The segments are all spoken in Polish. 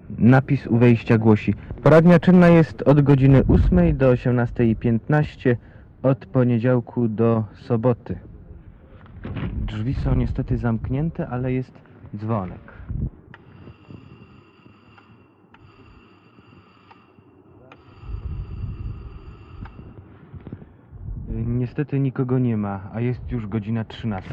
Napis u wejścia głosi: poradnia czynna jest od godziny 8 do 18:15 od poniedziałku do soboty. Drzwi są niestety zamknięte, ale jest dzwonek. Niestety nikogo nie ma, a jest już godzina 13.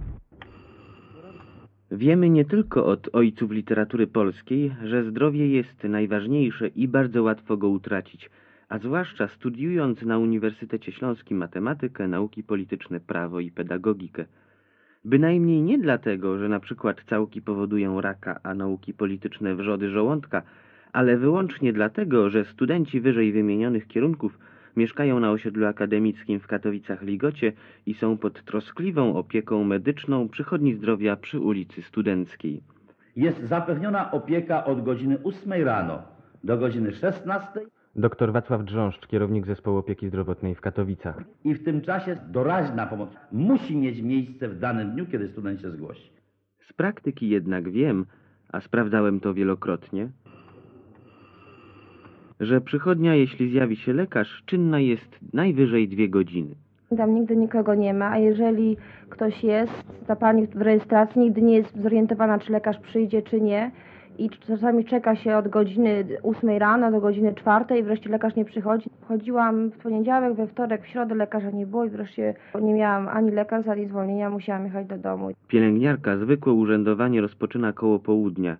Wiemy nie tylko od ojców literatury polskiej, że zdrowie jest najważniejsze i bardzo łatwo go utracić, a zwłaszcza studiując na Uniwersytecie Śląskim matematykę, nauki polityczne, prawo i pedagogikę. Bynajmniej nie dlatego, że na przykład całki powodują raka, a nauki polityczne wrzody żołądka, ale wyłącznie dlatego, że studenci wyżej wymienionych kierunków mieszkają na osiedlu akademickim w Katowicach-Ligocie i są pod troskliwą opieką medyczną Przychodni Zdrowia przy ulicy Studenckiej. Jest zapewniona opieka od godziny 8 rano do godziny 16 Dr Wacław Drząszcz, kierownik Zespołu Opieki Zdrowotnej w Katowicach. i w tym czasie doraźna pomoc musi mieć miejsce w danym dniu, kiedy student się zgłosi. Z praktyki jednak wiem, a sprawdzałem to wielokrotnie, że przychodnia, jeśli zjawi się lekarz, czynna jest najwyżej 2 godziny. Tam nigdy nikogo nie ma, a jeżeli ktoś jest, ta pani w rejestracji nigdy nie jest zorientowana, czy lekarz przyjdzie, czy nie. I czasami czeka się od godziny 8 rano do godziny 4 i wreszcie lekarz nie przychodzi. Chodziłam w poniedziałek, we wtorek, w środę lekarza nie było i wreszcie nie miałam ani lekarza, ani zwolnienia, musiałam jechać do domu. Pielęgniarka zwykłe urzędowanie rozpoczyna koło południa.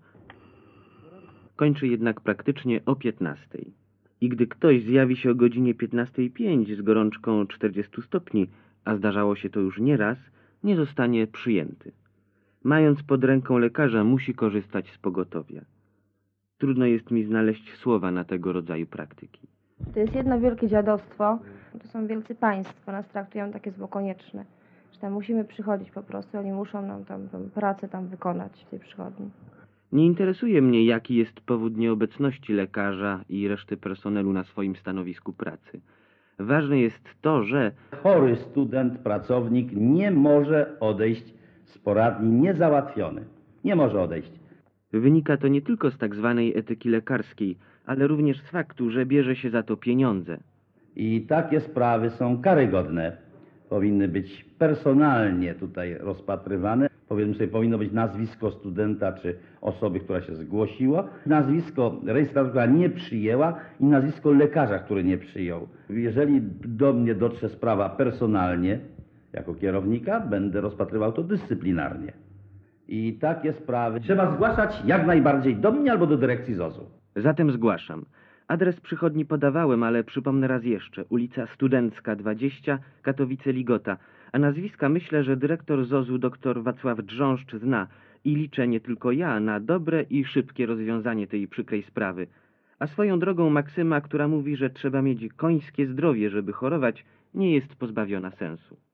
Kończy jednak praktycznie o 15. I gdy ktoś zjawi się o godzinie 15:05 z gorączką 40 stopni, a zdarzało się to już nieraz, nie zostanie przyjęty. Mając pod ręką lekarza, musi korzystać z pogotowia. Trudno jest mi znaleźć słowa na tego rodzaju praktyki. To jest jedno wielkie dziadostwo. To są wielcy państwo, nas traktują tak, jest było konieczne. Że tam musimy przychodzić po prostu, oni muszą nam tam pracę tam wykonać w tej przychodni. Nie interesuje mnie, jaki jest powód nieobecności lekarza i reszty personelu na swoim stanowisku pracy. Ważne jest to, że Chory student, pracownik nie może odejść z poradni niezałatwiony. Nie może odejść. wynika to nie tylko z tak zwanej etyki lekarskiej, ale również z faktu, że bierze się za to pieniądze. I takie sprawy są karygodne. Powinny być personalnie tutaj rozpatrywane. Powiedzmy sobie, powinno być nazwisko studenta czy osoby, która się zgłosiła, nazwisko rejestratora, która nie przyjęła i nazwisko lekarza, który nie przyjął. Jeżeli do mnie dotrze sprawa personalnie, jako kierownika, będę rozpatrywał to dyscyplinarnie. I takie sprawy trzeba zgłaszać jak najbardziej do mnie albo do dyrekcji ZOZ-u. Zatem zgłaszam. Adres przychodni podawałem, ale przypomnę raz jeszcze. Ulica Studencka 20, Katowice-Ligota. A nazwiska myślę, że dyrektor ZOZ-u dr Wacław Drząszcz zna i liczę nie tylko ja na dobre i szybkie rozwiązanie tej przykrej sprawy. A swoją drogą maksyma, która mówi, że trzeba mieć końskie zdrowie, żeby chorować, nie jest pozbawiona sensu.